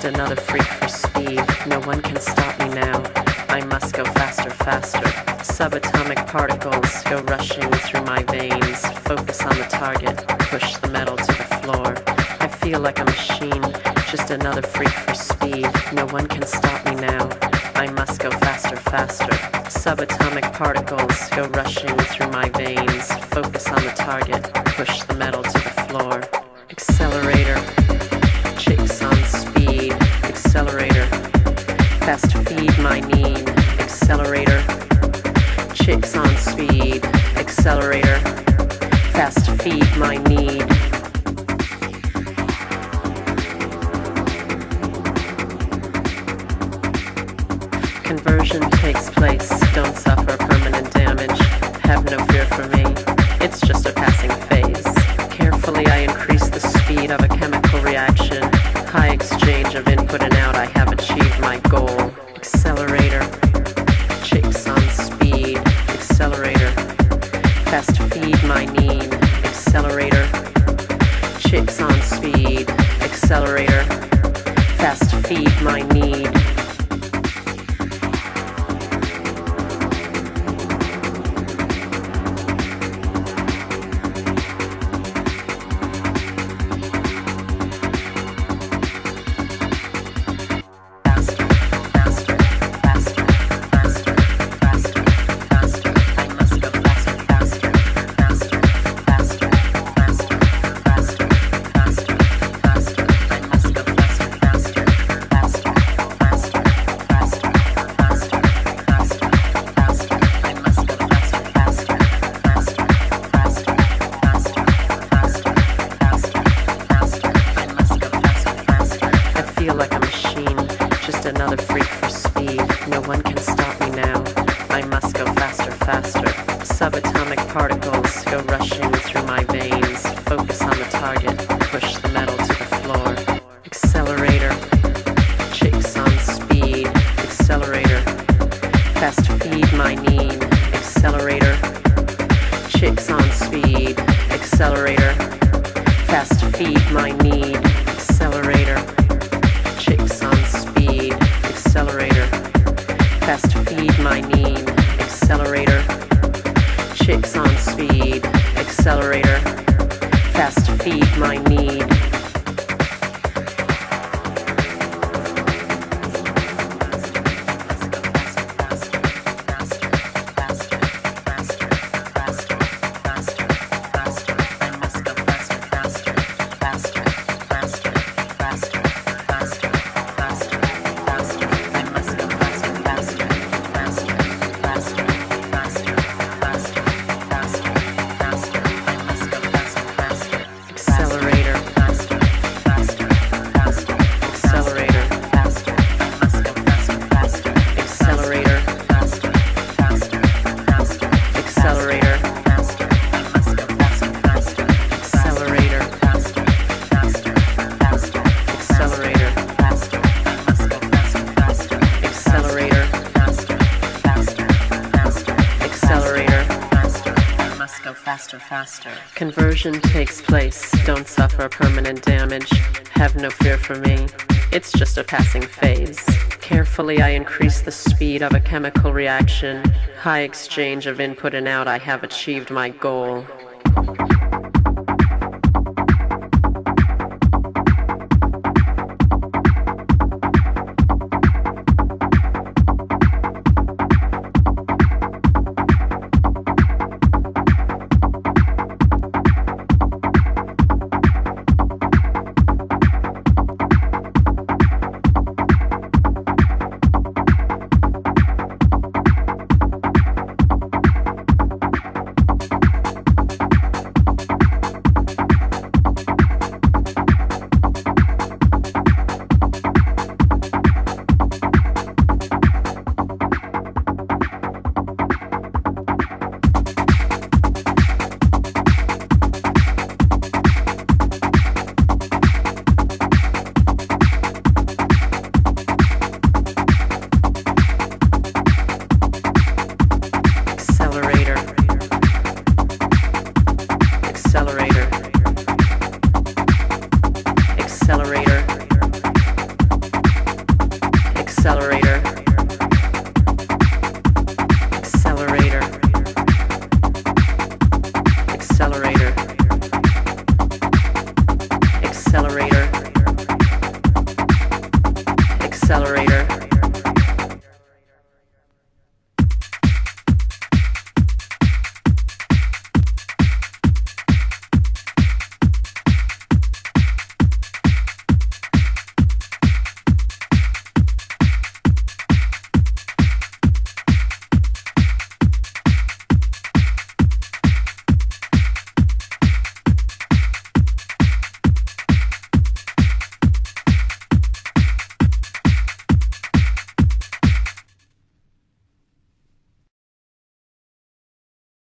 another freak for speed. No one can stop me now. I must go faster, faster. Subatomic particles go rushing through my veins. Focus on the target, push the metal to the floor. I feel like a machine, just another freak for speed. No one can stop me now. I must go faster, faster. Subatomic particles go rushing through my veins. Focus on the target, push the metal to the floor. Accelerator, chicks on speed. Accelerator, fast feed my need. Accelerator, chicks on speed. Accelerator, fast feed my need. Conversion takes place, don't suffer permanent damage. Have no fear for me, it's just a passing phase. Carefully I increase the speed of a chemical reaction. High exchange of input and out, I have achieved my goal. Accelerator, chicks on speed. Accelerator, fast feed my need. Accelerator, chicks on speed. Accelerator, fast feed my need. Conversion takes place, don't suffer permanent damage. Have no fear for me, it's just a passing phase. Carefully I increase the speed of a chemical reaction. High exchange of input and out, I have achieved my goal. accelerator, accelerator, accelerator, accelerator.